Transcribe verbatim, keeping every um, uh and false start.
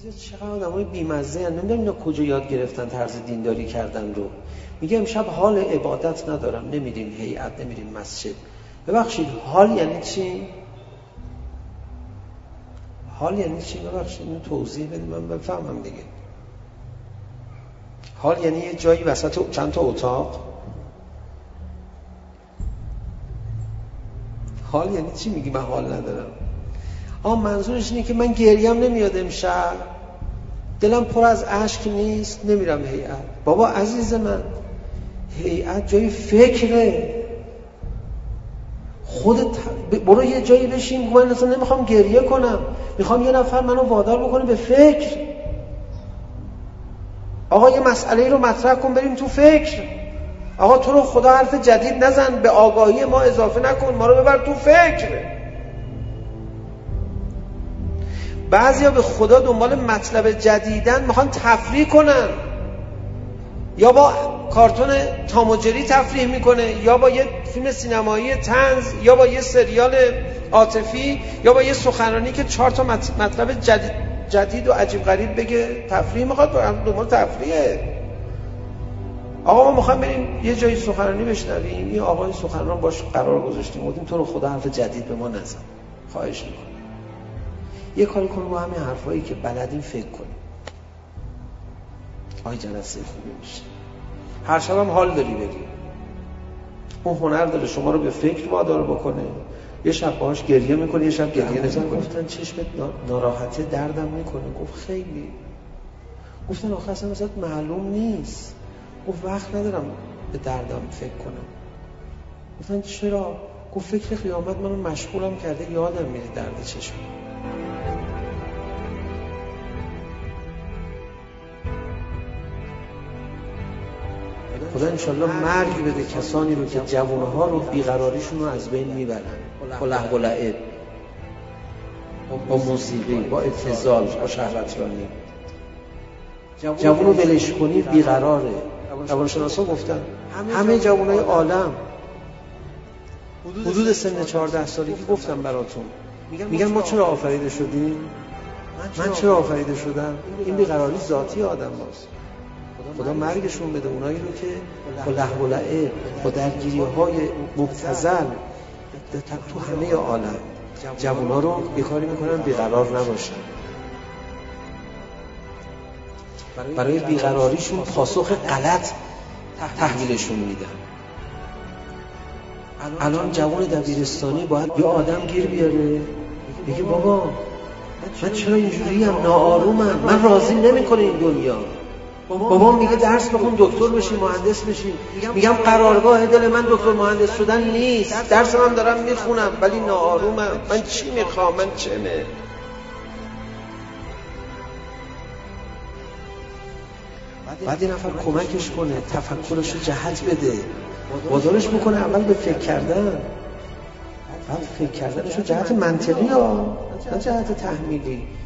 چقدر آدمای بی‌مزه ان، نمیدونم اینا کجا یاد گرفتن طرز دینداری کردن رو. میگه امشب حال عبادت ندارم، نمیریم هیئت، نمیریم مسجد. ببخشید حال یعنی چی؟ حال یعنی چی؟ ببخشید اینو توضیح بدید من بفهمم دیگه. حال یعنی یه جایی وسط چند تا اتاق. حال یعنی چی میگی من حال ندارم؟ آه منظورش اینه که من گریم نمیاد امشب، دلم پر از اشک نیست، نمیرم هیئت. بابا عزیز من، هیئت جای فکره. خودت برو یه جایی بشین، من اصلا نمیخوام گریه کنم، میخوام یه نفر منو وادار بکنه به فکر. آقا یه مسئله رو مطرح کن، بریم تو فکر. آقا تو رو خدا حرف جدید نزن، به آگاهی ما اضافه نکن، ما رو ببر تو فکر. بعضیا به خدا دنبال مطلب جدیدن، میخوان تفریح کنن، یا با کارتون تام و جری تفریح میکنه، یا با یه فیلم سینمایی طنز، یا با یه سریال عاطفی، یا با یه سخنرانی که چهار تا مطلب جدید جدید و عجیب غریب بگه. تفریح میخواد، دنبال تفریحه. آقا ما میخوایم بریم یه جایی سخنرانی بشنویم، یه آقای سخنران باش قرار گذاشتیم، گفتیم تو رو خدا حرف جدید به ما نزن، خواهش میکنم یه کاری کن با همین حرفایی که بلدیم فکر کنیم. آی جلسه خوبی میشه. هر شب هم حال داری بری، اون هنر داره شما رو به فکر وادار بکنه. یه شب باهاش گریه میکنه، یه شب گریه نمیکنه. گفتن چشمت ناراحته، دردم میکنه. گفت خیلی. گفتن آخه اصلا مثلا معلوم نیست. گفت وقت ندارم به دردم فکر کنم. گفتن چرا؟ گفت فکر قیامت منو مشغولم کرده، یادم میره درد چشم. خدا انشالله مرگ بده کسانی رو که جوانها رو بیقراریشون رو از بین میبرن با لهو و لعب، با موسیقی، با ابتذال، با شهوترانی. جوان رو ولش کنی بیقراره. روانشناسا گفتن همه جوانای عالم حدود سن چهارده سالگی، گفتم براتون، میگن ما چرا آفریده شدیم؟ من چرا آفریده شدم؟ این بیقراری ذاتی آدم هاست. خدا مرگشون بده اونایی رو که با لهو و لعب، با درگیری‌های مبتذل تو همه عالم جوونا رو یه کاری میکنن بیقرار نباشن. برای بیقراریشون پاسخ غلط تحویلشون میدن. الان جوان دبیرستانی باید یه آدم گیر بیاره بگه بابا من چرا اینجوریم، ناآرومم، من راضی نمیکنه این دنیا. بابا میگه درس بخون دکتر بشی، مهندس بشی. میگم قرارگاه دل من دکتر مهندس شدن نیست، درس من دارم میخونم ولی ناآرومم. من چی میخوام؟ من چمه؟ بعد این نفر کمکش کنه، تفکرش رو جهت بده، وادارش بکنه اول به فکر کردن. بعد فکر کردنش رو جهت منطقی ها، نه جهت تحمیلی.